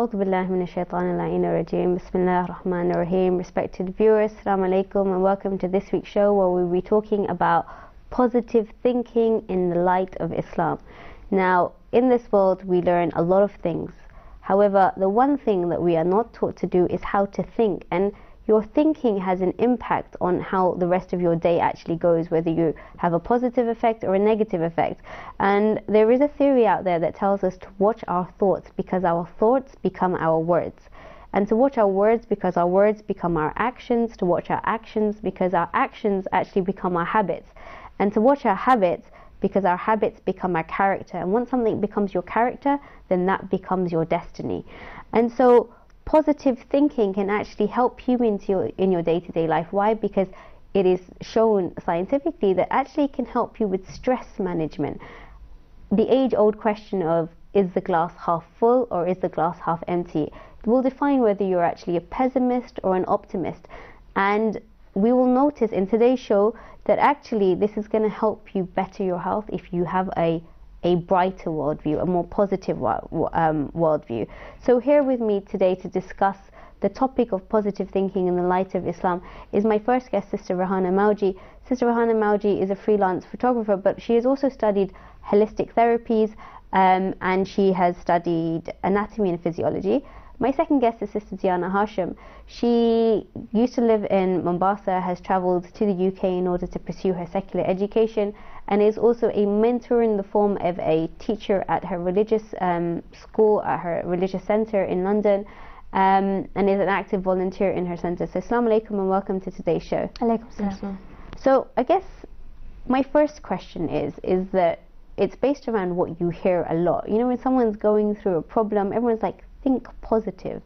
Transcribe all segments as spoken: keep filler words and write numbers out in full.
أعوذ بالله من الشيطان اللعين الرجيم. Bismillah ar-Rahman ar-Rahim. Respected viewers, Assalamu alaikum and welcome to this week's show where we'll be talking about positive thinking in the light of Islam. Now, in this world we learn a lot of things. However, the one thing that we are not taught to do is how to think, and your thinking has an impact on how the rest of your day actually goes, whether you have a positive effect or a negative effect. And there is a theory out there that tells us to watch our thoughts because our thoughts become our words. And to watch our words because our words become our actions, to watch our actions because our actions actually become our habits. And to watch our habits because our habits become our character. And once something becomes your character, then that becomes your destiny. And so positive thinking can actually help you into your, in your day-to-day life. Why? Because it is shown scientifically that actually it can help you with stress management. The age-old question of, is the glass half full or is the glass half empty, will define whether you're actually a pessimist or an optimist. And we will notice in today's show that actually this is going to help you better your health if you have a a brighter worldview, a more positive um, worldview. So here with me today to discuss the topic of positive thinking in the light of Islam is my first guest, Sister Rehana Mauji. Sister Rehana Mauji is a freelance photographer, but she has also studied holistic therapies um, and she has studied anatomy and physiology. My second guest is Sister Diana Hashim. She used to live in Mombasa, has travelled to the U K in order to pursue her secular education, and is also a mentor in the form of a teacher at her religious um, school, at her religious centre in London, um, and is an active volunteer in her centre. So Assalamu alaikum and welcome to today's show. Alaikum salam. So I guess my first question is, is that it's based around what you hear a lot. You know, when someone's going through a problem, everyone's like, think positive.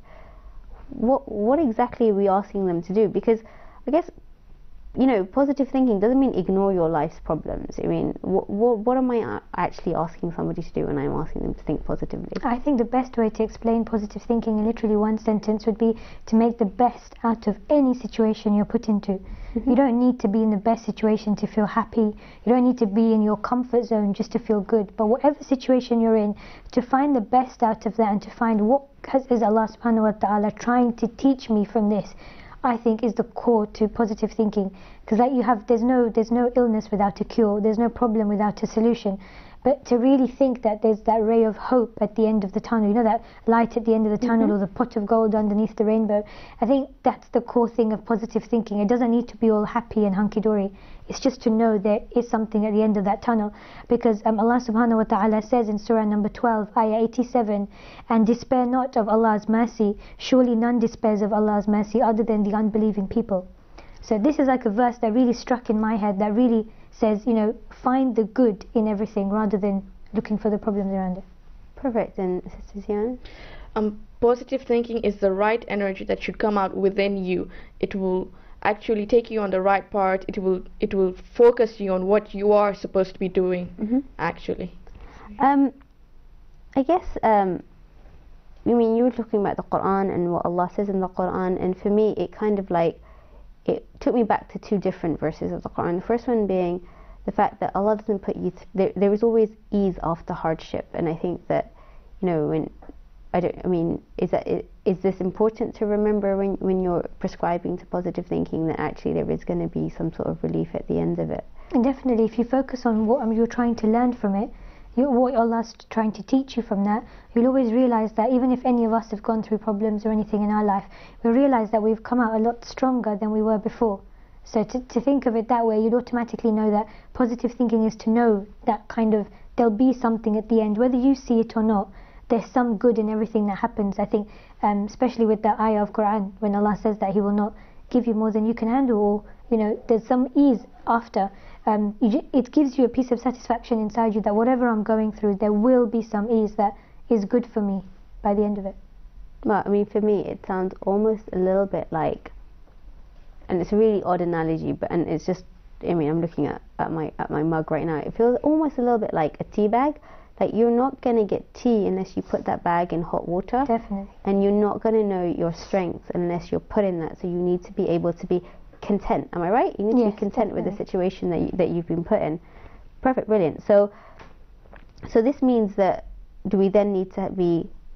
What what exactly are we asking them to do? Because I guess, you know, positive thinking doesn't mean ignore your life's problems. I mean, what what, what am I actually asking somebody to do when I'm asking them to think positively? I think the best way to explain positive thinking in literally one sentence would be to make the best out of any situation you're put into. Mm-hmm. You don't need to be in the best situation to feel happy. You don't need to be in your comfort zone just to feel good. But whatever situation you're in, to find the best out of that and to find what is Allah subhanahu wa ta'ala trying to teach me from this, I think is the core to positive thinking. Because like you have, there's no, there's no illness without a cure. There's no problem without a solution. But to really think that there's that ray of hope at the end of the tunnel, you know, that light at the end of the tunnel, mm-hmm. or the pot of gold underneath the rainbow. I think that's the core thing of positive thinking. It doesn't need to be all happy and hunky-dory. It's just to know there is something at the end of that tunnel. Because um, Allah subhanahu wa ta'ala says in Surah number twelve, ayah eighty-seven, and despair not of Allah's mercy, surely none despairs of Allah's mercy other than the unbelieving people. So this is like a verse that really struck in my head, that really says, you know, find the good in everything rather than looking for the problems around it. Perfect. And Sister Zian? Um, positive thinking is the right energy that should come out within you. It will actually take you on the right path. It will it will focus you on what you are supposed to be doing, mm-hmm. actually. Um, I guess, um, I mean, you were talking about the Quran and what Allah says in the Quran, and for me it kind of like, it took me back to two different verses of the Quran. The first one being the fact that Allah doesn't put you, th there, there is always ease after hardship. And I think that, you know, when, I don't, I mean, is that, is this important to remember when, when you're prescribing to positive thinking, that actually there is going to be some sort of relief at the end of it? And definitely, if you focus on what um, you're trying to learn from it, you, what Allah's trying to teach you from that, you'll always realize that even if any of us have gone through problems or anything in our life, we'll realize that we've come out a lot stronger than we were before. So to, to think of it that way, you'd automatically know that positive thinking is to know that kind of, there'll be something at the end, whether you see it or not. There's some good in everything that happens. I think, um, especially with the ayah of Quran, when Allah says that He will not give you more than you can handle, or, you know, there's some ease after. Um, you, it gives you a piece of satisfaction inside you that whatever I'm going through, there will be some ease that is good for me by the end of it. Well, I mean, for me, it sounds almost a little bit like, and it's a really odd analogy, but and it's just, I mean, I'm looking at, at my at my mug right now. It feels almost a little bit like a tea bag. Like, you're not going to get tea unless you put that bag in hot water. Definitely. And you're not going to know your strength unless you're put in that. So you need to be able to be content. Am I right? You need yes, to be content definitely. with the situation that you, that you've been put in. Perfect, brilliant. So, so this means that, do we then need to be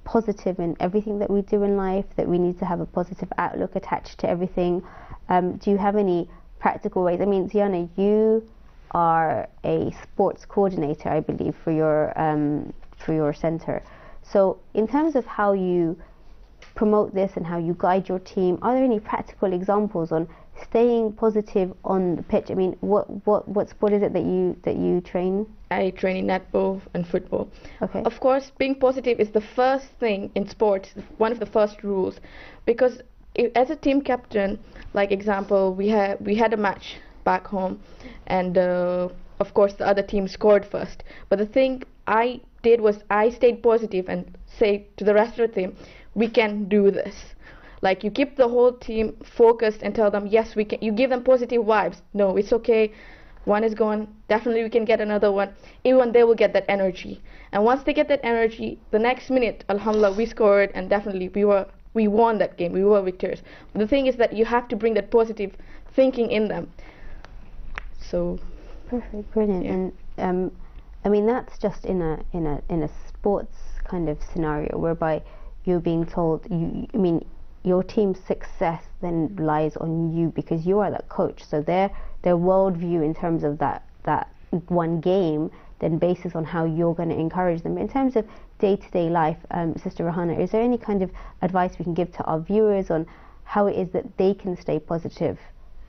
positive in everything that we do in life, that we need to have a positive outlook attached to everything. Um, do you have any practical ways? I mean, Ziana, you are a sports coordinator, I believe, for your um, for your center. So in terms of how you promote this and how you guide your team, are there any practical examples on staying positive on the pitch? I mean, what what what sport is it that you that you train? I train in netball and football. Okay. Of course, being positive is the first thing in sports, one of the first rules, because if, as a team captain, like example, we had we had a match back home, and uh, of course the other team scored first. But the thing I did was I stayed positive and say to the rest of the team, we can do this. Like, you keep the whole team focused and tell them, yes, we can. You give them positive vibes. No, it's okay. One is gone. Definitely we can get another one. Even they will get that energy. And once they get that energy, the next minute, alhamdulillah, we scored, and definitely we were we won that game. We were victors. But the thing is that you have to bring that positive thinking in them. So. Perfect, brilliant. Yeah. And um, I mean, that's just in a in a in a sports kind of scenario whereby you're being told, you, I mean, your team's success then lies on you because you are that coach. So their their worldview in terms of that that one game then bases on how you're going to encourage them. In terms of day-to-day life, um, Sister Rahana, is there any kind of advice we can give to our viewers on how it is that they can stay positive?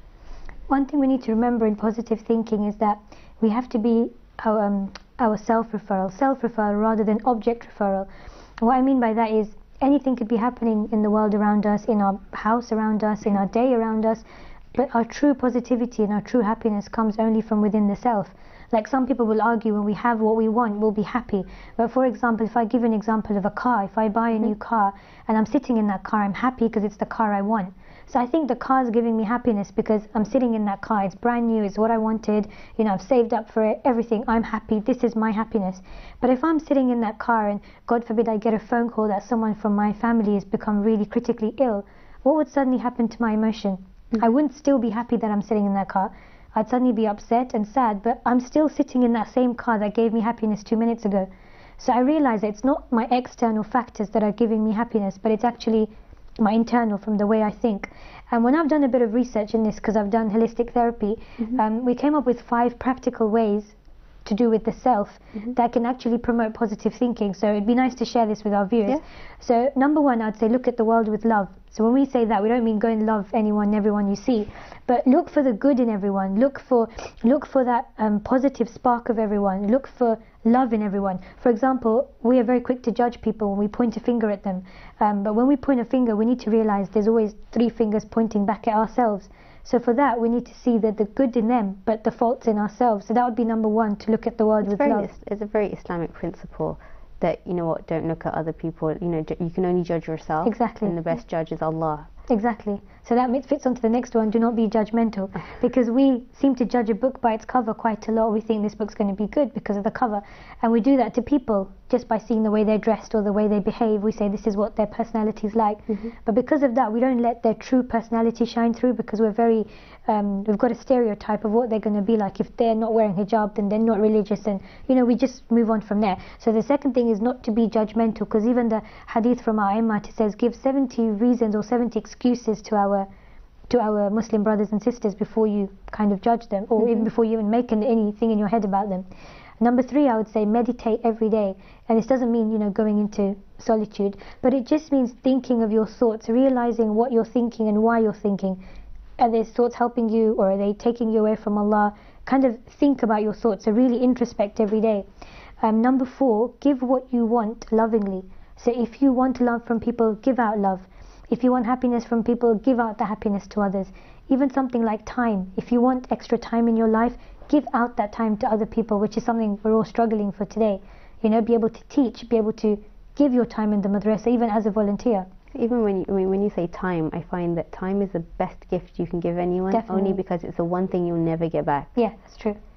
One thing we need to remember in positive thinking is that we have to be our, um, our self-referral, self-referral rather than object referral. And what I mean by that is anything could be happening in the world around us, in our house around us, in our day around us, but our true positivity and our true happiness comes only from within the self. Like, some people will argue when we have what we want, we'll be happy. But for example, if I give an example of a car, if I buy a new car and I'm sitting in that car, I'm happy because it's the car I want. So I think the car is giving me happiness because I'm sitting in that car. It's brand new, it's what I wanted, you know, I've saved up for it, everything. I'm happy, this is my happiness. But if I'm sitting in that car and God forbid I get a phone call that someone from my family has become really critically ill, what would suddenly happen to my emotion? Mm-hmm. I wouldn't still be happy that I'm sitting in that car. I'd suddenly be upset and sad, but I'm still sitting in that same car that gave me happiness two minutes ago. So I realize that it's not my external factors that are giving me happiness, but it's actually my internal, from the way I think. And when I've done a bit of research in this, because I've done holistic therapy, mm-hmm. um, we came up with five practical ways to do with the self mm-hmm. that can actually promote positive thinking. So it'd be nice to share this with our viewers. Yeah. So number one, I'd say look at the world with love. So when we say that, we don't mean go and love anyone, everyone you see, but look for the good in everyone. Look for look for that um, positive spark of everyone. Look for love in everyone. For example, we are very quick to judge people when we point a finger at them. Um, but when we point a finger, we need to realize there's always three fingers pointing back at ourselves. So for that, we need to see that the good in them, but the faults in ourselves. So that would be number one, to look at the world it's with very, love. It's a very Islamic principle that, you know what, don't look at other people. You know, you can only judge yourself. Exactly. And the best judge is Allah. Exactly. So that fits onto the next one, do not be judgmental. Because we seem to judge a book by its cover quite a lot. We think this book's going to be good because of the cover. And we do that to people just by seeing the way they're dressed or the way they behave. We say this is what their personality is like. Mm-hmm. But because of that, we don't let their true personality shine through, because we're very, um, we've got a stereotype of what they're going to be like. If they're not wearing hijab, then they're not religious, and, you know, we just move on from there. So the second thing is not to be judgmental, because even the hadith from our Imam, it says give seventy reasons or seventy excuses to our to our Muslim brothers and sisters before you kind of judge them, or mm-hmm. even before you even make anything in your head about them. Number three, I would say meditate every day. And this doesn't mean, you know, going into solitude, but it just means thinking of your thoughts, realizing what you're thinking and why you're thinking. Are these thoughts helping you, or are they taking you away from Allah? Kind of think about your thoughts, so really introspect every day. Um, number four, give what you want lovingly. So if you want love from people, give out love. If you want happiness from people, give out the happiness to others. Even something like time. If you want extra time in your life, give out that time to other people, which is something we're all struggling for today. You know, be able to teach, be able to give your time in the madrasa, even as a volunteer. Even when you, I mean, when you say time, I find that time is the best gift you can give anyone. Definitely. Only because it's the one thing you'll never get back. Yeah, that's true.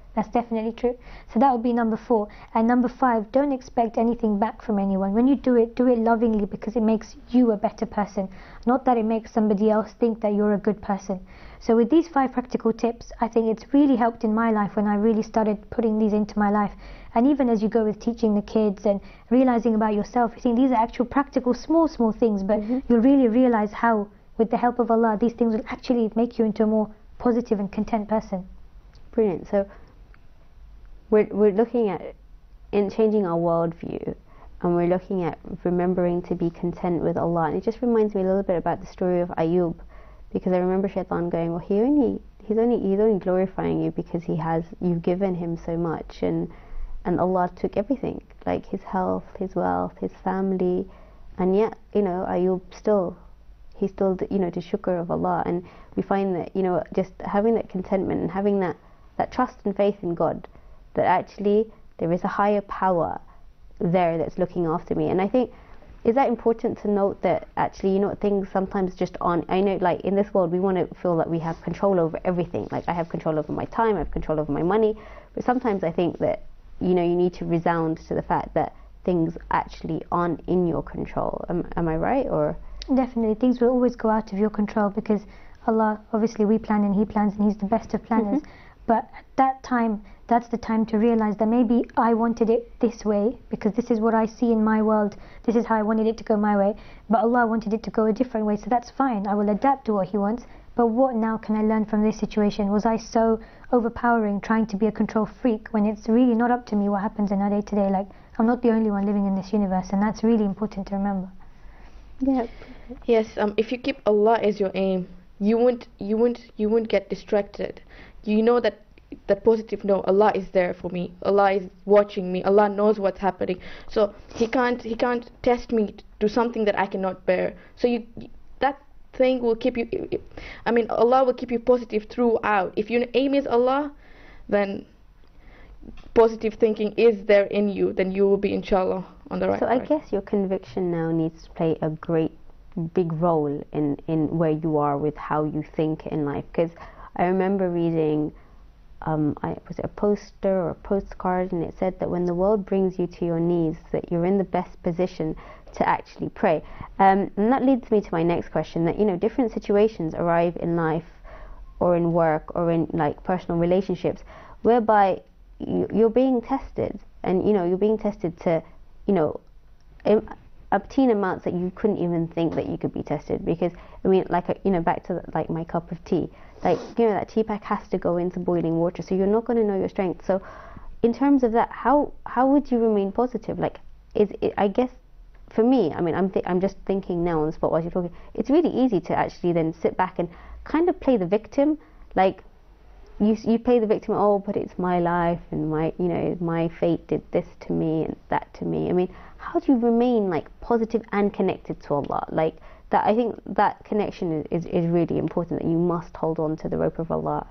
That's definitely true. So that would be number four. And number five, don't expect anything back from anyone. When you do it, do it lovingly, because it makes you a better person, not that it makes somebody else think that you're a good person. So with these five practical tips, I think it's really helped in my life when I really started putting these into my life. And even as you go with teaching the kids and realizing about yourself, I think these are actual practical small, small things, but mm-hmm. you'll really realize how, with the help of Allah, these things will actually make you into a more positive and content person. Brilliant. So we're, we're looking at in changing our worldview, and we're looking at remembering to be content with Allah. And it just reminds me a little bit about the story of Ayub, because I remember Shaitan going, well, he only he's only he's only glorifying you because he has you've given him so much, and and Allah took everything, like his health, his wealth, his family, and yet, you know, Ayub still he still you know did shukr of Allah. And we find that, you know, just having that contentment and having that that trust and faith in God, that actually there is a higher power there that's looking after me. And I think, is that important to note that actually, you know, things sometimes just on, I know, like in this world we want to feel that we have control over everything, like I have control over my time, I have control over my money, but sometimes I think that, you know, you need to resound to the fact that things actually aren't in your control. Am, am I right? Or definitely, things will always go out of your control, because Allah, obviously we plan and He plans, and He's the best of planners. Mm-hmm. But at that time, that's the time to realize that maybe I wanted it this way because this is what I see in my world, this is how I wanted it to go my way, but Allah wanted it to go a different way, so that's fine, I will adapt to what He wants. But what now can I learn from this situation? Was I so overpowering, trying to be a control freak, when it's really not up to me what happens in our day to day? Like, I'm not the only one living in this universe, and that's really important to remember. Yeah. Yes, um, if you keep Allah as your aim, you won't, you won't, you won't get distracted. You know that that positive, no, Allah is there for me, Allah is watching me, Allah knows what's happening, so he can't he can't test me to something that I cannot bear. So you that thing will keep you, I mean, Allah will keep you positive throughout. If your aim is Allah, then positive thinking is there in you, then you will be, inshallah, on the right So path. I guess your conviction now needs to play a great big role in in where you are with how you think in life, because I remember reading Um, I, was it a poster or a postcard, and it said that when the world brings you to your knees, that you're in the best position to actually pray. Um, and that leads me to my next question, that, you know, different situations arrive in life or in work or in like personal relationships whereby you, you're being tested, and, you know, you're being tested to, you know, im- obtain amounts that you couldn't even think that you could be tested. Because, I mean, like, you know, back to the, like my cup of tea, like, you know, that tea pack has to go into boiling water, so you're not going to know your strength. So in terms of that, how how would you remain positive? Like, is it, I guess for me, I mean, I'm th- I'm just thinking now on the spot while you're talking, it's really easy to actually then sit back and kind of play the victim. Like, you you play the victim, oh, but it's my life, and my, you know, my fate did this to me and that to me. I mean, how do you remain like positive and connected to Allah? Like, that, I think that connection is, is, is really important, that you must hold on to the rope of Allah.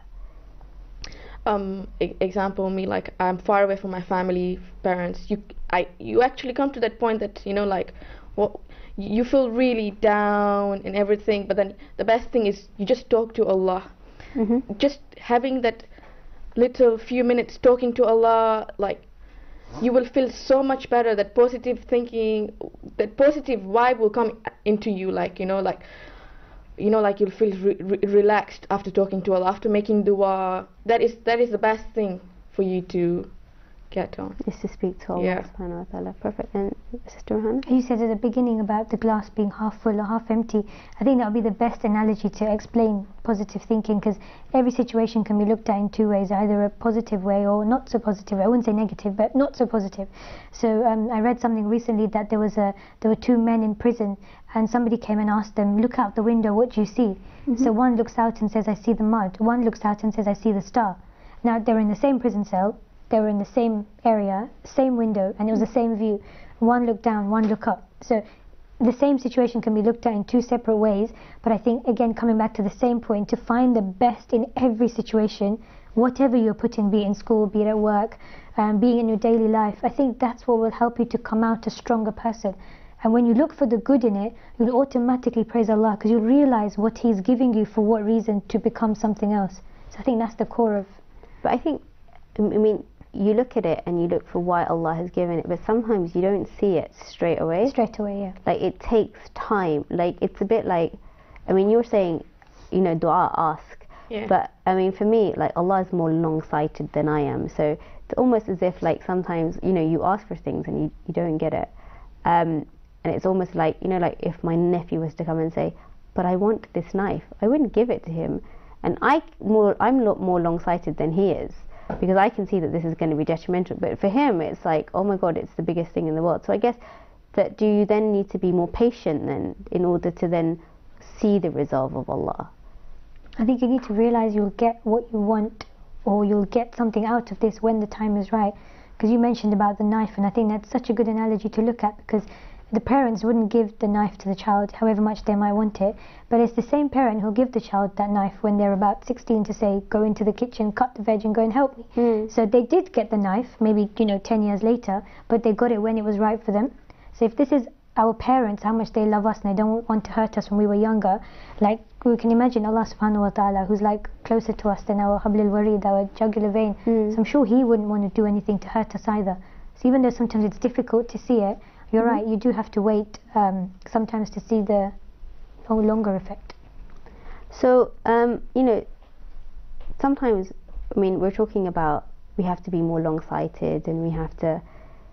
Um, e- example, me, like, I'm far away from my family, parents. You, I, you actually come to that point that, you know, like, well, you feel really down and everything, but then the best thing is you just talk to Allah. Mm-hmm. Just having that little few minutes talking to Allah, like, you will feel so much better. That positive thinking, that positive vibe will come into you, like, you know, like, you know, like you'll feel re- re- relaxed after talking to Allah, after making dua. That is that is the best thing for you to get on. Is to speak to Allah, yeah. subhanahu wa ta'ala. Perfect. And Sister Rohana? You said at the beginning about the glass being half full or half empty. I think that would be the best analogy to explain positive thinking, because every situation can be looked at in two ways, either a positive way or not so positive. I wouldn't say negative, but not so positive. So um, I read something recently that there was a there were two men in prison, and somebody came and asked them, look out the window, what do you see? Mm-hmm. So one looks out and says, I see the mud. One looks out and says, I see the star. Now they're in the same prison cell, they were in the same area, same window, and it was the same view. One looked down, one looked up. So the same situation can be looked at in two separate ways, but I think, again, coming back to the same point, to find the best in every situation, whatever you're put in, be it in school, be it at work, um, being in your daily life, I think that's what will help you to come out a stronger person. And when you look for the good in it, you'll automatically praise Allah, because you'll realize what He's giving you for what reason to become something else. So I think that's the core of... But I think I mean, you look at it and you look for why Allah has given it, but sometimes you don't see it straight away. Straight away, yeah. Like, it takes time. Like, it's a bit like, I mean, you're saying, you know, dua, ask. Yeah. But, I mean, for me, like, Allah is more long-sighted than I am. So it's almost as if, like, sometimes, you know, you ask for things and you, you don't get it. Um, and it's almost like, you know, like if my nephew was to come and say, but I want this knife, I wouldn't give it to him. And I more, I'm a lot more long-sighted than he is, because I can see that this is going to be detrimental. But for him, it's like, oh my God, it's the biggest thing in the world. So I guess that, do you then need to be more patient then in order to then see the resolve of Allah? I think you need to realize you'll get what you want, or you'll get something out of this when the time is right. Because you mentioned about the knife, and I think that's such a good analogy to look at, because the parents wouldn't give the knife to the child however much they might want it, but it's the same parent who'll give the child that knife when they're about sixteen to say, go into the kitchen, cut the veg and go and help me. Mm. So they did get the knife, maybe, you know, ten years later, but they got it when it was right for them. So if this is our parents, how much they love us and they don't want to hurt us when we were younger, like we can imagine Allah subhanahu wa ta'ala, who's like closer to us than our hablil warid, our jugular vein. Mm. So I'm sure he wouldn't want to do anything to hurt us either. So even though sometimes it's difficult to see it, you're Mm-hmm. right, you do have to wait um, sometimes to see the longer effect. So, um, you know, sometimes, I mean, we're talking about we have to be more long-sighted, and we have to,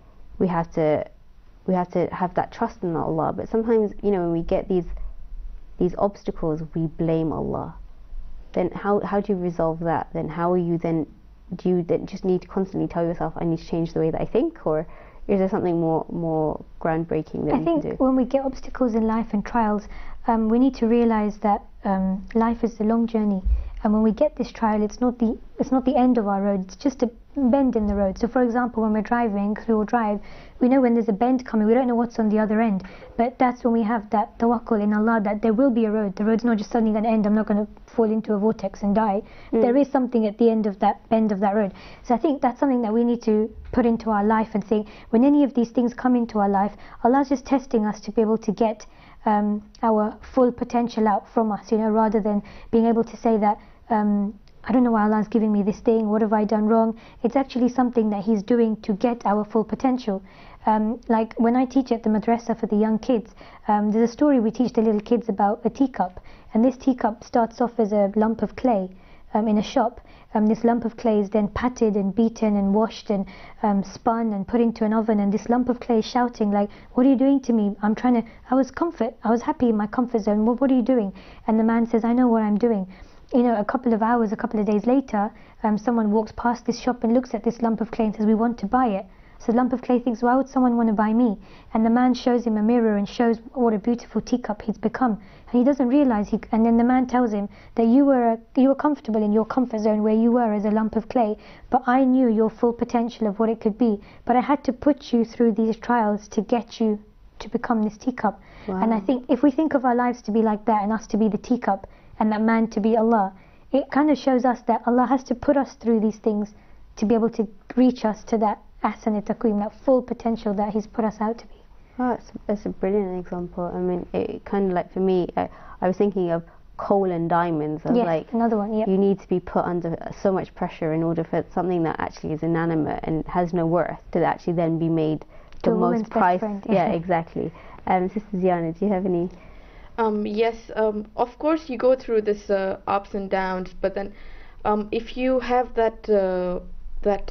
we have to, we have to have that trust in Allah. But sometimes, you know, when we get these, these obstacles, we blame Allah. Then how how do you resolve that? Then how are you then? Do you then just need to constantly tell yourself, I need to change the way that I think, or is there something more more groundbreaking that I you think can do? when we get obstacles in life and trials, um, we need to realize that um, life is a long journey, and when we get this trial, it's not the it's not the end of our road. It's just a bend in the road. So, for example, when we're driving through a drive, we know when there's a bend coming. We don't know what's on the other end, but that's when we have that tawakkul in Allah that there will be a road. The road's not just suddenly going to end. I'm not going to fall into a vortex and die. Mm. There is something at the end of that bend of that road. So I think that's something that we need to put into our life and think, when any of these things come into our life, Allah's just testing us to be able to get um, our full potential out from us, you know, rather than being able to say that um, I don't know why Allah's giving me this thing, what have I done wrong? It's actually something that He's doing to get our full potential. Um, like when I teach at the madrasa for the young kids, um, there's a story we teach the little kids about a teacup, and this teacup starts off as a lump of clay um, in a shop. Um, this lump of clay is then patted and beaten and washed and um, spun and put into an oven, and this lump of clay is shouting like, what are you doing to me? I'm trying to, I was comfort, I was happy in my comfort zone, what, what are you doing? And the man says, I know what I'm doing. You know, a couple of hours, a couple of days later, um, someone walks past this shop and looks at this lump of clay and says, we want to buy it. So the lump of clay thinks, why would someone want to buy me? And the man shows him a mirror and shows what a beautiful teacup he's become. And he doesn't realize, he, and then the man tells him that you were a, you were comfortable in your comfort zone where you were as a lump of clay, but I knew your full potential of what it could be. But I had to put you through these trials to get you to become this teacup. Wow. And I think if we think of our lives to be like that, and us to be the teacup, and that man to be Allah, it kind of shows us that Allah has to put us through these things to be able to reach us to that ahsan taqweem, that full potential that He's put us out to be. Oh, that's, that's a brilliant example. I mean, it kind of like, for me, I, I was thinking of coal and diamonds. Of Yes, like, another one, yeah. you need to be put under so much pressure in order for something that actually is inanimate and has no worth to actually then be made To the a woman's most best price. friend, Yeah, yeah. exactly. Um, Sister Ziana, do you have any? Um, yes, um, of course you go through this uh, ups and downs, but then um, if you have that uh, that,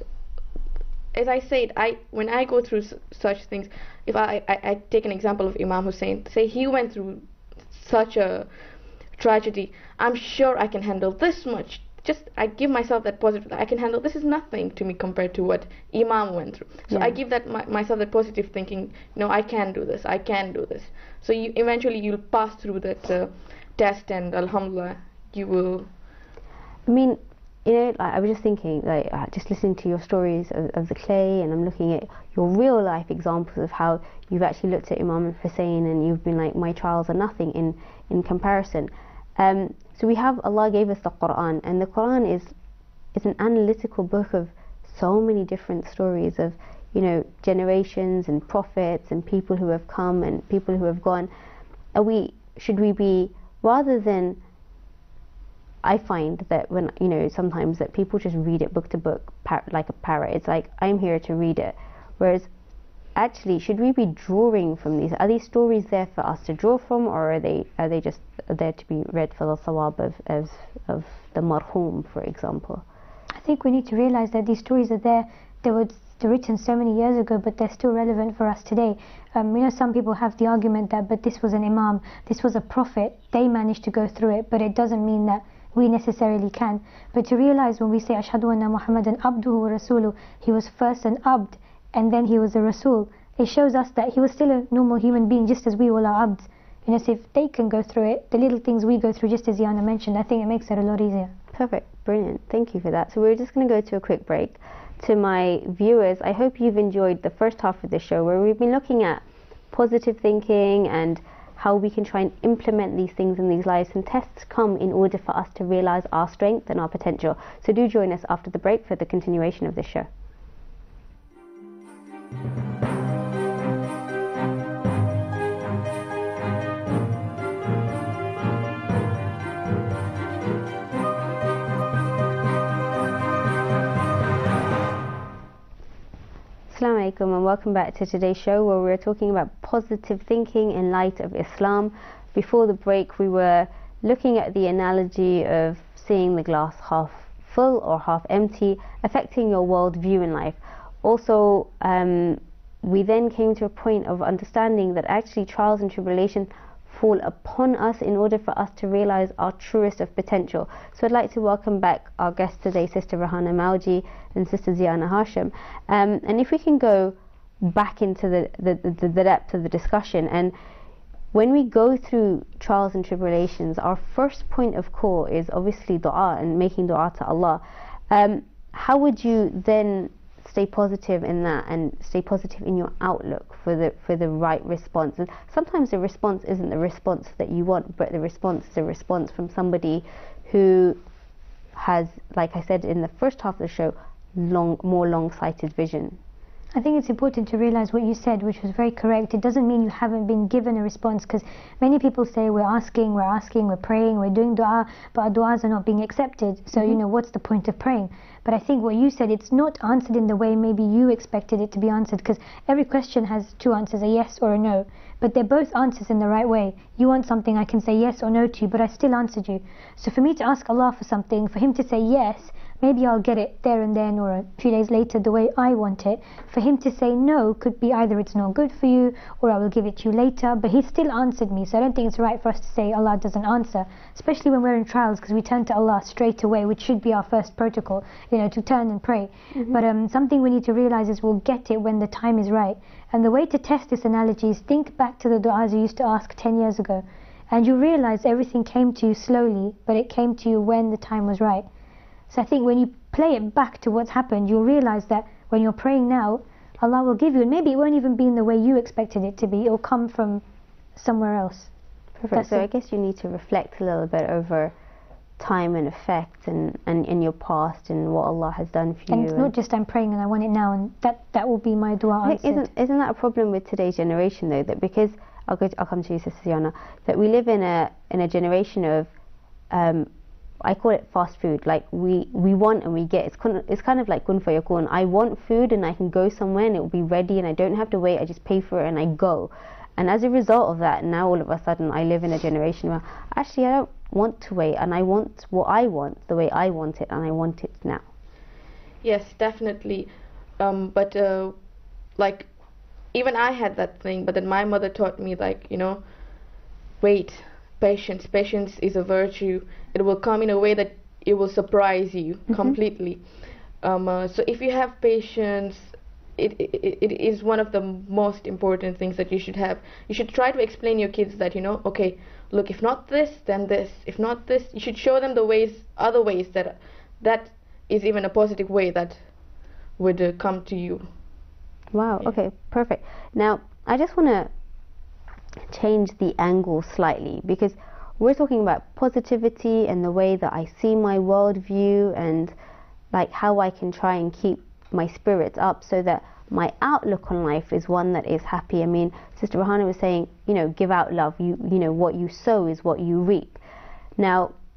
as I said, I when I go through s- such things, if I, I I take an example of Imam Hussein, say he went through such a tragedy, I'm sure I can handle this much. Just I give myself that positive. I can handle. This is nothing to me compared to what Imam went through. So Yeah. I give that my, myself that positive thinking. No, I can do this. I can do this. So you eventually you'll pass through that uh, test, and Alhamdulillah, you will. I mean, you know, like, I was just thinking, like, uh, just listening to your stories of, of the clay, and I'm looking at your real life examples of how you've actually looked at Imam Hussein and you've been like, my trials are nothing in, in comparison. Um, so we have, Allah gave us the Quran, and the Quran is is an analytical book of so many different stories of, you know, generations and prophets and people who have come and people who have gone. Are we, should we be, rather than I find that when, you know, sometimes that people just read it book to book par- like a parrot. It's like, I'm here to read it. Whereas actually, should we be drawing from these? Are these stories there for us to draw from, or are they are they just there to be read for the sawab of, of, of the marhum, for example? I think we need to realize that these stories are there. They were they're written so many years ago, but they're still relevant for us today. Um, you know, some people have the argument that, but this was an imam, this was a prophet, they managed to go through it, but it doesn't mean that we necessarily can. But to realize when we say Ashhadu anna Muhammadan abduhu wa rasuluh, he was first an abd and then he was a rasul. It shows us that he was still a normal human being, just as we all are abds. You know, so if they can go through it, the little things we go through, just as Yana mentioned, I think it makes it a lot easier. Perfect, brilliant, thank you for that. So we're just going to go to a quick break. To my viewers, I hope you've enjoyed the first half of the show, where we've been looking at positive thinking and how we can try and implement these things in these lives, and tests come in order for us to realize our strength and our potential. So do join us after the break for the continuation of the show. Assalamu alaikum and welcome back to today's show, where we're talking about positive thinking in light of Islam. Before the break, we were looking at the analogy of seeing the glass half full or half empty, affecting your world view in life. Also, um, we then came to a point of understanding that actually trials and tribulations fall upon us in order for us to realize our truest of potential. So I'd like to welcome back our guests today, Sister Rahana Mauji and Sister Ziana Hashim. Um, and if we can go back into the, the, the, the depth of the discussion, and when we go through trials and tribulations, our first point of call is obviously dua and making dua to Allah. Um, how would you then stay positive in that and stay positive in your outlook for the for the right response? And sometimes the response isn't the response that you want, but the response is a response from somebody who has, like I said in the first half of the show, long more long-sighted vision. I think it's important to realize what you said, which was very correct. It doesn't mean you haven't been given a response, because many people say we're asking, we're asking, we're praying, we're doing dua, but our duas are not being accepted. So, mm-hmm. you know, what's the point of praying? But I think what you said, it's not answered in the way maybe you expected it to be answered, because every question has two answers, a yes or a no. But they're both answers in the right way. You want something, I can say yes or no to you, but I still answered you. So for me to ask Allah for something, for Him to say yes, maybe I'll get it there and then or a few days later the way I want it. For Him to say no could be either it's not good for you or I will give it to you later, but He still answered me. So I don't think it's right for us to say Allah doesn't answer, especially when we're in trials, because we turn to Allah straight away, which should be our first protocol, you know, to turn and pray. Mm-hmm. But um, something we need to realize is we'll get it when the time is right. And the way to test this analogy is think back to the du'as you used to ask ten years ago, and you realize everything came to you slowly, but it came to you when the time was right. So I think when you play it back to what's happened, you'll realize that when you're praying now, Allah will give you, and maybe it won't even be in the way you expected it to be, it'll come from somewhere else. Perfect. That's so it. I guess you need to reflect a little bit over time and effect and, and in your past and what Allah has done for and you. And not just I'm praying and I want it now, and that, that will be my dua answered. Isn't, isn't that a problem with today's generation though, that because, I'll, go to, I'll come to you Sister Ziana, that we live in a in a generation of um, I call it fast food. Like we, we want and we get. It's kind of, it's kind of like kun fayakun. I want food and I can go somewhere and it will be ready and I don't have to wait. I just pay for it and I go. And as a result of that, now all of a sudden I live in a generation where actually I don't want to wait and I want what I want the way I want it and I want it now. Yes, definitely. Um, but uh, like even I had that thing, but then my mother taught me, like, you know, wait. Patience. Patience is a virtue. It will come in a way that it will surprise you mm-hmm. completely. Um, uh, so if you have patience, it, it it is one of the most important things that you should have. You should try to explain your kids that, you know, okay, look, if not this, then this. If not this, you should show them the ways, other ways that that is even a positive way that would uh, come to you. Wow. Yeah. Okay. Perfect. Now, I just want to change the angle slightly, because we're talking about positivity and the way that I see my worldview and like how I can try and keep my spirits up so that my outlook on life is one that is happy. I mean, Sister Rahana was saying, you know, give out love. You you know, what you sow is what you reap. Now,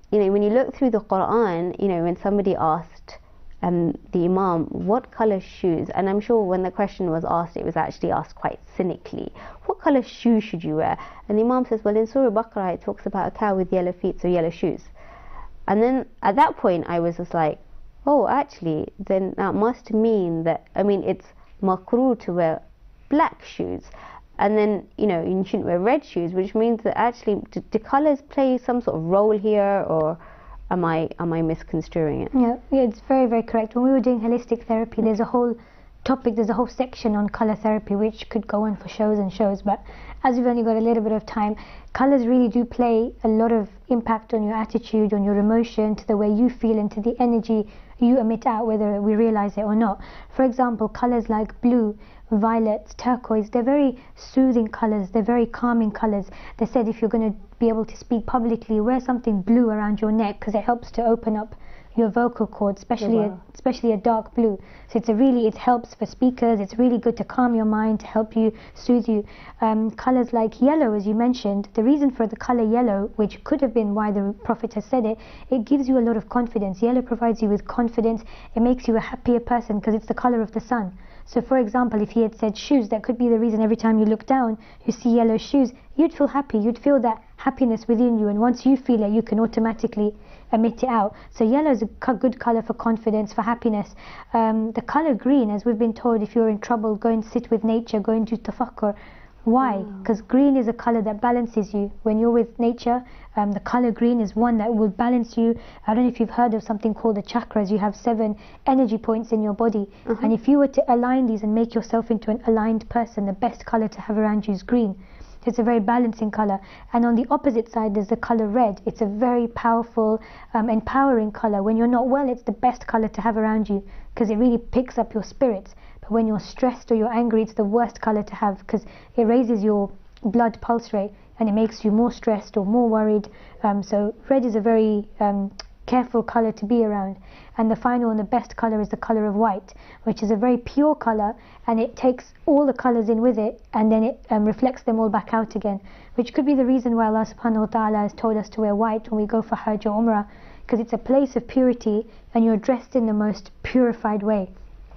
you know, when you look through the Quran, you know, when somebody asked um, the Imam, what colour shoes, and I'm sure when the question was asked, it was actually asked quite cynically, what colour shoes should you wear? And the Imam says, well, in Surah Baqarah it talks about a cow with yellow feet, so yellow shoes. And then at that point I was just like, oh, actually, then that must mean that, I mean, it's makruh to wear black shoes. And then, you know, you shouldn't wear red shoes, which means that actually, do, do colours play some sort of role here, or am I am I misconstruing it? Yeah, yeah, it's very, very correct. When we were doing holistic therapy, there's a whole topic, there's a whole section on colour therapy, which could go on for shows and shows. But as we've only got a little bit of time, colours really do play a lot of impact on your attitude, on your emotion, to the way you feel and to the energy you emit out, whether we realise it or not. For example, colours like blue, violet, turquoise, they're very soothing colours, they're very calming colours. They said if you're going to be able to speak publicly, wear something blue around your neck, because it helps to open up your vocal cords, especially Oh, wow. a, especially a dark blue. So it's a really, it helps for speakers, it's really good to calm your mind, to help you, soothe you. Um, colours like yellow, as you mentioned, the reason for the colour yellow, which could have been why the Prophet has said it, it gives you a lot of confidence. Yellow provides you with confidence, it makes you a happier person because it's the colour of the sun. So for example, if he had said shoes, that could be the reason every time you look down, you see yellow shoes, you'd feel happy, you'd feel that happiness within you, and once you feel it, you can automatically emit it out. So yellow is a co- good colour for confidence, for happiness. Um, the colour green, as we've been told, if you're in trouble, go and sit with nature, go and do tafakkur. Why? Because green is a colour that balances you. When you're with nature, um, the colour green is one that will balance you. I don't know if you've heard of something called the chakras. You have seven energy points in your body. Uh-huh. And if you were to align these and make yourself into an aligned person, the best colour to have around you is green. It's a very balancing colour. And on the opposite side, there's the colour red. It's a very powerful, um, empowering colour. When you're not well, it's the best colour to have around you, because it really picks up your spirits. But when you're stressed or you're angry, it's the worst colour to have, because it raises your blood pulse rate and it makes you more stressed or more worried. Um, so red is a very um, careful colour to be around. And the final and the best colour is the colour of white, which is a very pure colour, and it takes all the colours in with it, and then it um, reflects them all back out again, which could be the reason why Allah subhanahu wa ta'ala has told us to wear white when we go for Hajj or Umrah, because it's a place of purity and you're dressed in the most purified way.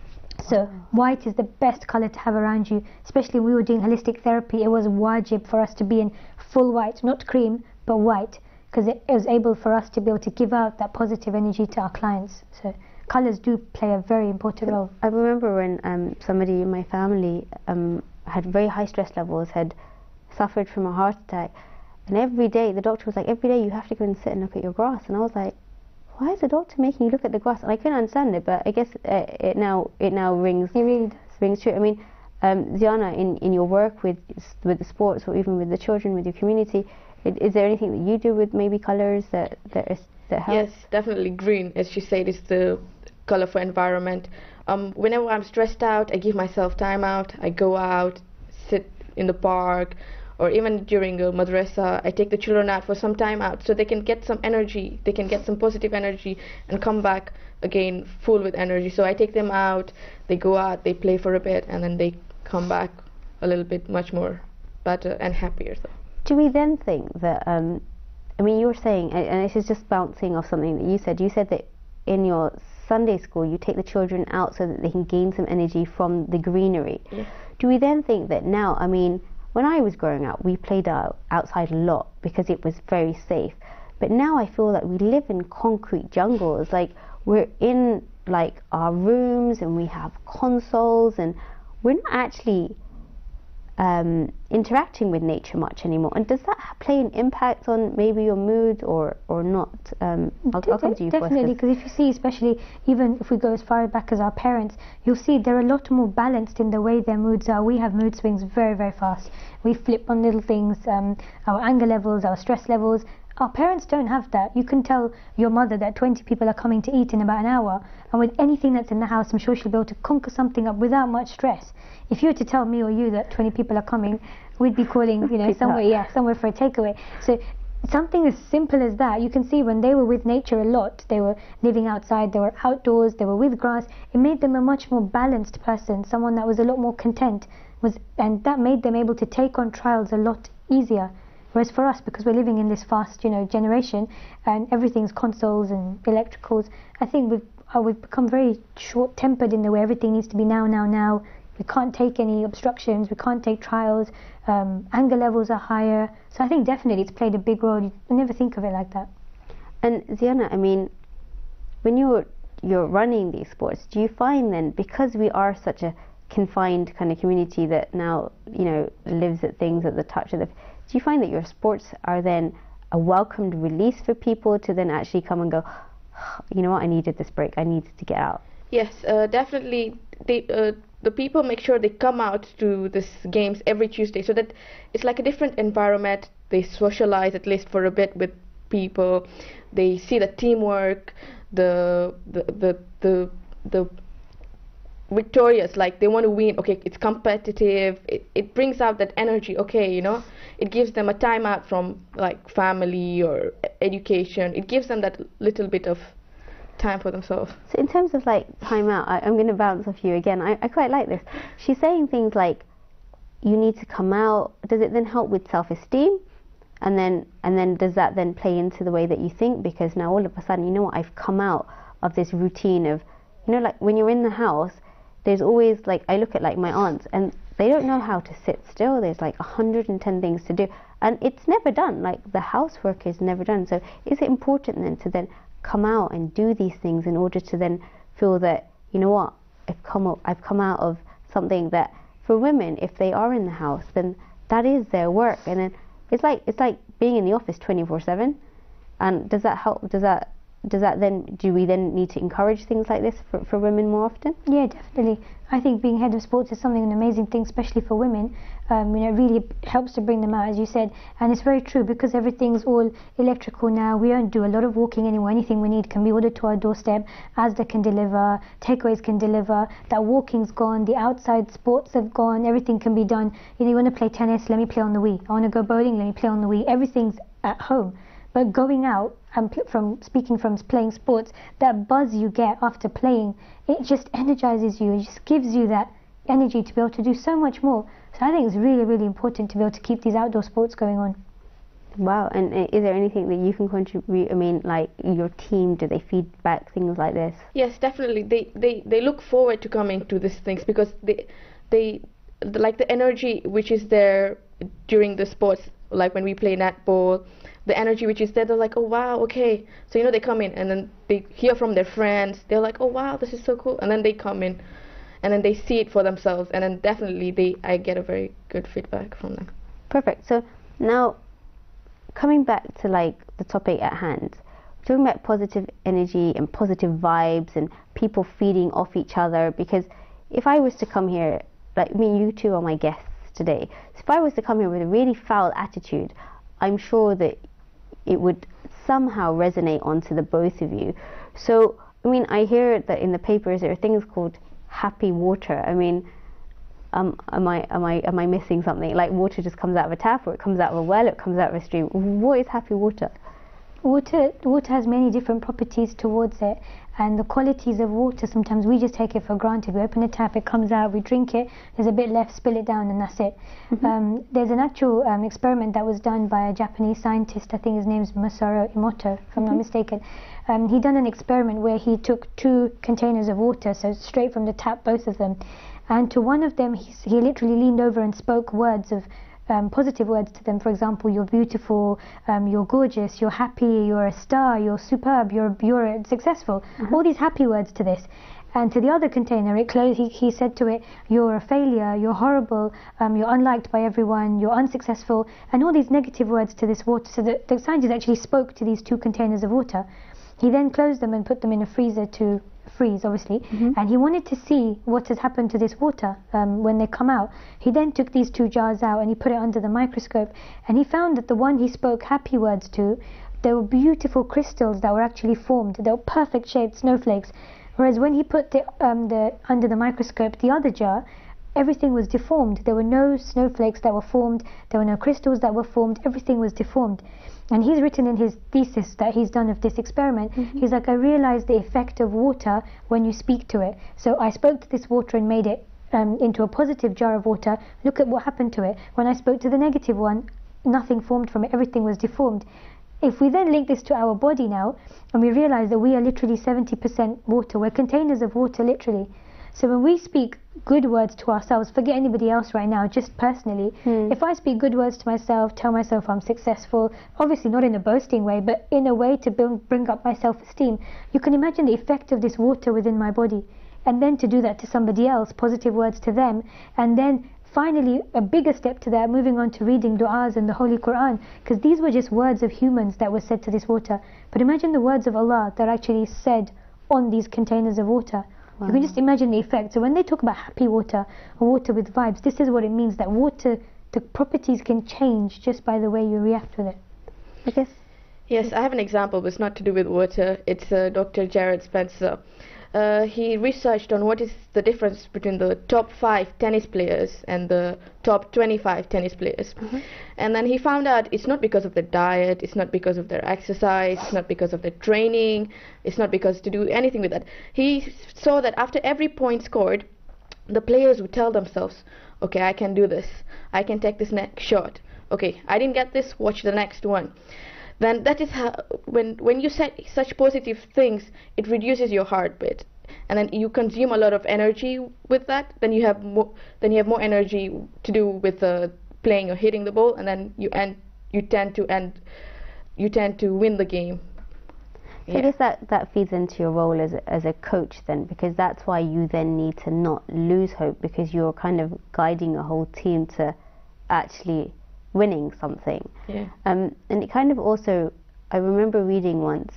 So white is the best colour to have around you, especially when we were doing holistic therapy. It was wajib for us to be in full white, not cream, but white, because it was able for us to be able to give out that positive energy to our clients. So colours do play a very important role. I remember when um, somebody in my family um, had very high stress levels, had suffered from a heart attack, and every day the doctor was like, every day you have to go and sit and look at your grass. And I was like, why is the doctor making you look at the grass? And I couldn't understand it, but I guess uh, it now it now rings It really does. rings true. I mean, um, Ziana, in, in your work with with the sports, or even with the children, with your community, is, is there anything that you do with maybe colours that that, is, that help? Yes, definitely green, as you said, is the color for environment. Um, whenever I'm stressed out, I give myself time out. I go out, sit in the park, or even during a madrasa, I take the children out for some time out so they can get some energy, they can get some positive energy and come back again full with energy. So I take them out, they go out, they play for a bit, and then they come back a little bit much more better and happier. So. Do we then think that, um, I mean, you were saying, and and this is just bouncing off something that you said, you said that in your Sunday school you take the children out so that they can gain some energy from the greenery. Yes. Do we then think that now, I mean, when I was growing up, we played out outside a lot because it was very safe. But now I feel like we live in concrete jungles. Like, we're in like our rooms and we have consoles, and we're not actually um, interacting with nature much anymore. And does that ha- play an impact on maybe your mood or or not? Um, I'll, I'll come to you first. Definitely, because if you see, especially even if we go as far back as our parents, you'll see they're a lot more balanced in the way their moods are. We have mood swings very, very fast. We flip on little things, um, our anger levels, our stress levels. Our parents don't have that. You can tell your mother that twenty people are coming to eat in about an hour, and with anything that's in the house, I'm sure she'll be able to conquer something up without much stress. If you were to tell me or you that twenty people are coming, we'd be calling, you know, somewhere, yeah, somewhere for a takeaway. So something as simple as that, you can see when they were with nature a lot, they were living outside, they were outdoors, they were with grass, it made them a much more balanced person, someone that was a lot more content, was, and that made them able to take on trials a lot easier. Whereas for us, because we're living in this fast, you know, generation, and everything's consoles and electricals, I think we've uh, we've become very short-tempered in the way everything needs to be now, now, now. We can't take any obstructions. We can't take trials. Um, anger levels are higher. So I think definitely it's played a big role. You never think of it like that. And Ziana, I mean, when you're you're running these sports, do you find then, because we are such a confined kind of community that now, you know, lives at things at the touch of the, do you find that your sports are then a welcomed release for people to then actually come and go, you know what, I needed this break, I needed to get out? Yes, uh, definitely. They, uh, the people make sure they come out to these games every Tuesday, so that it's like a different environment. They socialize at least for a bit with people. They see the teamwork, the the the the, the victorious, like they want to win. Okay, it's competitive. It, it brings out that energy. Okay, you know, it gives them a time out from like family or education. It gives them that little bit of time for themselves. So in terms of like time out, I, I'm going to bounce off you again. I, I quite like this. She's saying things like, you need to come out. Does it then help with self-esteem? And then and then does that then play into the way that you think? Because now all of a sudden, you know what, I've come out of this routine of, you know, like when you're in the house, there's always like, I look at like my aunts and they don't know how to sit still. There's like one hundred ten things to do and it's never done. Like the housework is never done. So is it important then to then come out and do these things in order to then feel that, you know what, I've come up, I've come out of something that for women, if they are in the house, then that is their work. And then it's like it's like being in the office twenty-four seven. And does that help? Does that does that then, do we then need to encourage things like this for, for women more often? Yeah, definitely. I think being head of sports is something, an amazing thing, especially for women. Um, you know, it really helps to bring them out, as you said. And it's very true, because everything's all electrical now. We don't do a lot of walking anymore. Anything we need can be ordered to our doorstep. Asda can deliver, takeaways can deliver. That walking's gone, the outside sports have gone, everything can be done. You know, you want to play tennis, let me play on the Wii. I want to go bowling, let me play on the Wii. Everything's at home. But going out, and from speaking from playing sports, that buzz you get after playing, it just energizes you. It just gives you that energy to be able to do so much more. So I think it's really, really important to be able to keep these outdoor sports going on. Wow. And uh, is there anything that you can contribute? I mean, like your team, do they feed back things like this? Yes, definitely. They they they look forward to coming to these things, because they they like the energy which is there during the sports, like when we play netball. The energy which is there, they're like, oh wow, okay. So you know, they come in and then they hear from their friends. They're like, oh wow, this is so cool. And then they come in, and then they see it for themselves. And then definitely, they I get a very good feedback from them. Perfect. So now, coming back to like the topic at hand, we're talking about positive energy and positive vibes and people feeding off each other. Because if I was to come here, like me, you two are my guests today. So if I was to come here with a really foul attitude, I'm sure that it would somehow resonate onto the both of you. So, I mean, I hear that in the papers there are things called happy water. I mean, um, am I am I am I missing something? Like water just comes out of a tap, or it comes out of a well, it comes out of a stream. What is happy water? Water, water has many different properties towards it, and the qualities of water, sometimes we just take it for granted. We open a tap, it comes out, we drink it, there's a bit left, spill it down, and that's it. Mm-hmm. Um, there's an actual um, experiment that was done by a Japanese scientist, I think his name's Masaru Emoto, if I'm mm-hmm. not mistaken. Um, he done an experiment where he took two containers of water, so straight from the tap, both of them, and to one of them he, he literally leaned over and spoke words of Um, positive words to them. For example, you're beautiful, um, you're gorgeous, you're happy, you're a star, you're superb, you're you're successful. Mm-hmm. All these happy words to this. And to the other container, it closed, he, he said to it, you're a failure, you're horrible, um, you're unliked by everyone, you're unsuccessful, and all these negative words to this water. So the, the scientist actually spoke to these two containers of water. He then closed them and put them in a freezer to freeze, obviously, mm-hmm. and he wanted to see what has happened to this water um, when they come out. He then took these two jars out and he put it under the microscope, and he found that the one he spoke happy words to, there were beautiful crystals that were actually formed. They were perfect shaped snowflakes. Whereas when he put the, um, the under the microscope, the other jar, everything was deformed. There were no snowflakes that were formed, there were no crystals that were formed, everything was deformed. And he's written in his thesis that he's done of this experiment, mm-hmm. he's like, I realized the effect of water when you speak to it. So I spoke to this water and made it um, into a positive jar of water. Look at what happened to it. When I spoke to the negative one, nothing formed from it, everything was deformed. If we then link this to our body now, and we realize that we are literally seventy percent water, we're containers of water literally. So when we speak good words to ourselves, forget anybody else right now, just personally, Hmm. if I speak good words to myself, tell myself I'm successful, obviously not in a boasting way, but in a way to build, bring up my self-esteem, you can imagine the effect of this water within my body. And then to do that to somebody else, positive words to them, and then finally a bigger step to that, moving on to reading du'as and the Holy Quran, because these were just words of humans that were said to this water. But imagine the words of Allah that are actually said on these containers of water. Wow. You can just imagine the effect. So when they talk about happy water or water with vibes, this is what it means, that water, the properties can change just by the way you react with it. I guess. Yes, I have an example, but it's not to do with water. It's uh, Doctor Jared Spencer. Uh, he researched on what is the difference between the top five tennis players and the top twenty-five tennis players. Mm-hmm. And then he found out it's not because of their diet, it's not because of their exercise, it's not because of their training, it's not because to do anything with that. He saw that after every point scored, the players would tell themselves, okay, I can do this, I can take this next shot, okay, I didn't get this, watch the next one. Then that is how, when when you say such positive things, it reduces your heartbeat, and then you consume a lot of energy with that. Then you have more, then you have more energy to do with uh, playing or hitting the ball, and then you end, you tend to end, you tend to win the game. So I guess that, that feeds into your role as a, as a coach then, because that's why you then need to not lose hope, because you're kind of guiding a whole team to actually winning something. Yeah. Um, and it kind of also, I remember reading once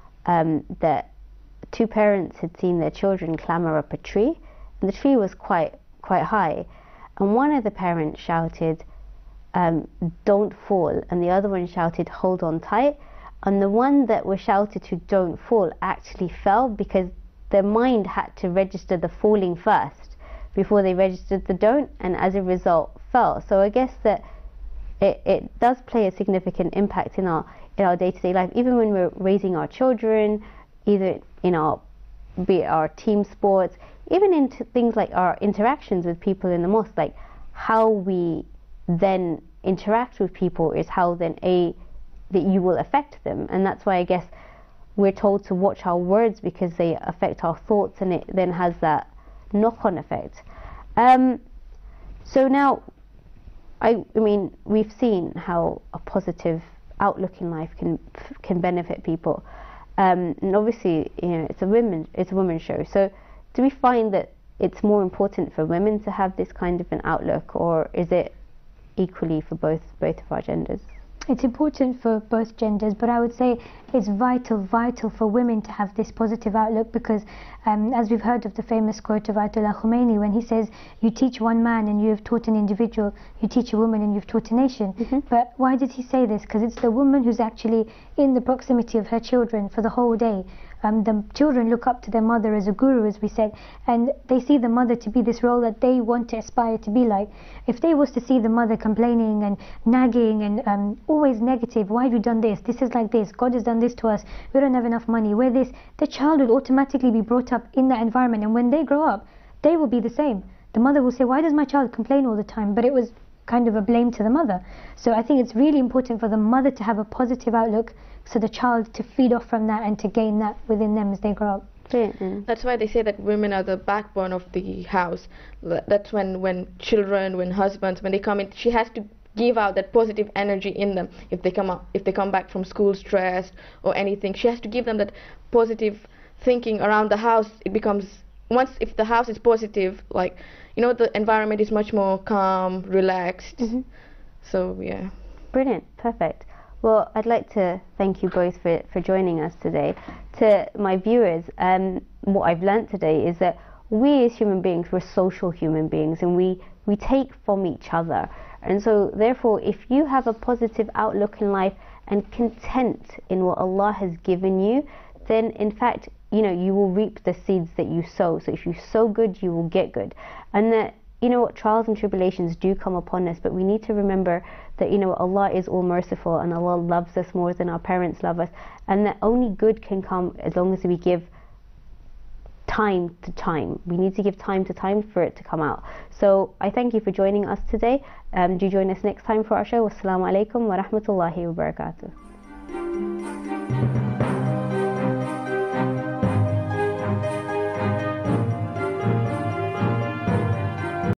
um, that two parents had seen their children clamber up a tree, and the tree was quite quite high, and one of the parents shouted, um, "Don't fall," and the other one shouted, "Hold on tight." And the one that was shouted to "Don't fall" actually fell, because their mind had to register the falling first before they registered the don't, and as a result fell. So I guess that It, it does play a significant impact in our in our day-to-day life, even when we're raising our children, either in our, be it our team sports, even into things like our interactions with people in the mosque, like how we then interact with people is how then a that you will affect them. And that's why I guess we're told to watch our words, because they affect our thoughts, and it then has that knock-on effect. Um, so now, I, I mean, we've seen how a positive outlook in life can can benefit people, um, and obviously, you know, it's a women it's a women's show. So, do we find that it's more important for women to have this kind of an outlook, or is it equally for both both of our genders? It's important for both genders, but I would say it's vital, vital for women to have this positive outlook, because um, as we've heard of the famous quote of Ayatollah Khomeini, when he says, you teach one man and you have taught an individual, you teach a woman and you've taught a nation. Mm-hmm. But why did he say this? Because it's the woman who's actually in the proximity of her children for the whole day. Um, the children look up to their mother as a guru, as we said, and they see the mother to be this role that they want to aspire to be like. If they was to see the mother complaining and nagging and um, always negative, why have you done this? This is like this. God has done this to us. We don't have enough money. We're this. The child will automatically be brought up in that environment, and when they grow up, they will be the same. The mother will say, why does my child complain all the time? But it was kind of a blame to the mother. So I think it's really important for the mother to have a positive outlook, so the child to feed off from that and to gain that within them as they grow up. Mm. That's why they say that women are the backbone of the house. That's when, when children, when husbands, when they come in, she has to give out that positive energy in them. If they come up, if they come back from school stressed or anything, she has to give them that positive thinking around the house. It becomes, once if the house is positive, like, you know, the environment is much more calm, relaxed. Mm-hmm. So yeah. Brilliant, perfect. Well, I'd like to thank you both for, for joining us today. To my viewers, um, what I've learnt today is that we as human beings, we're social human beings, and we, we take from each other. And so therefore, if you have a positive outlook in life and content in what Allah has given you, then in fact, you know, you will reap the seeds that you sow. So if you sow good, you will get good. And that, you know, trials and tribulations do come upon us, but we need to remember that, you know, Allah is all merciful, and Allah loves us more than our parents love us, and that only good can come as long as we give time to time. We need to give time to time for it to come out. So I thank you for joining us today. Um, do join us next time for our show. Wassalamu alaikum wa rahmatullahi wa barakatuh.